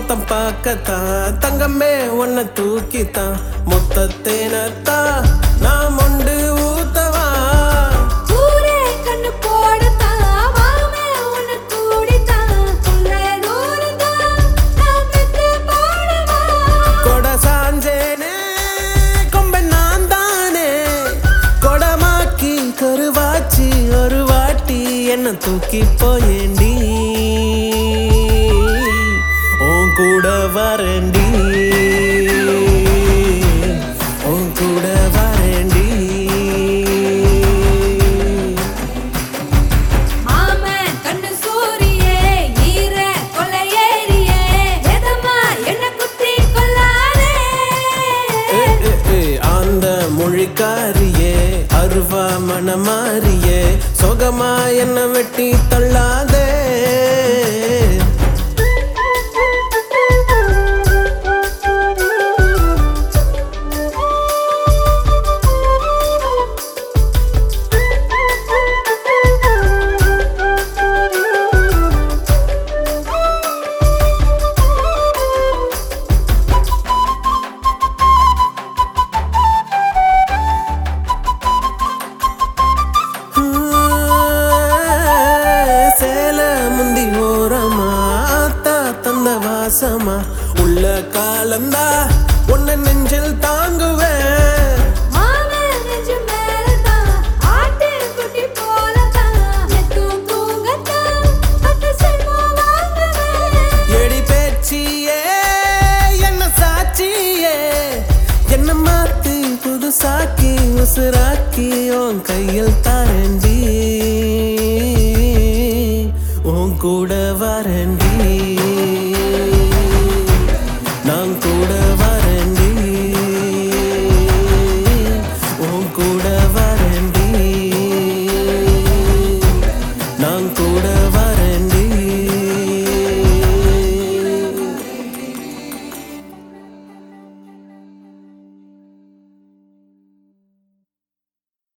முத்தம் பார்க்கத்தான் தங்கமே உன்னை தூக்கித்தான் மொத்தத்தேனத்தான் நான் மொண்டு ஊத்தவா ஊரே கண்ணு போடத்தான் வாமே உன்னை கூடித்தான் உன்னை நூறுதான் நான் பெத்து போடவா கொட சாஞ்சேனே கொம்பை நான் தானே கொடமாக்கி கருவாச்சி ஒரு வாட்டி என்ன தூக்கி போயேண்டி உன் கூட வரேண்டி உன் கூட வரேண்டி மாமன் கண்ணு சூரியே ஈர கொலையேறியே எதமா என்ன குத்தி கொல்லாதே அந்த மொழிக்காரியே அருவா மனமாரியே சொகமா என்ன வெட்டி தள்ளாதே வாசமா உள்ள காலந்தா உன்னை நெஞ்சில் தாங்குவேன் மாமன் நெஞ்சு மேலதான் ஆட்டு குட்டி போலதான் எத்தும் தூங்கத்தான் பட்டு செல்வா வாங்குவேன் எடி பேச்சியே என்ன சாட்சியே என்ன மாத்தி புதுசாக்கி உசுராக்கி உன் கையில் தாரண்டி உன் கூட வரண்டி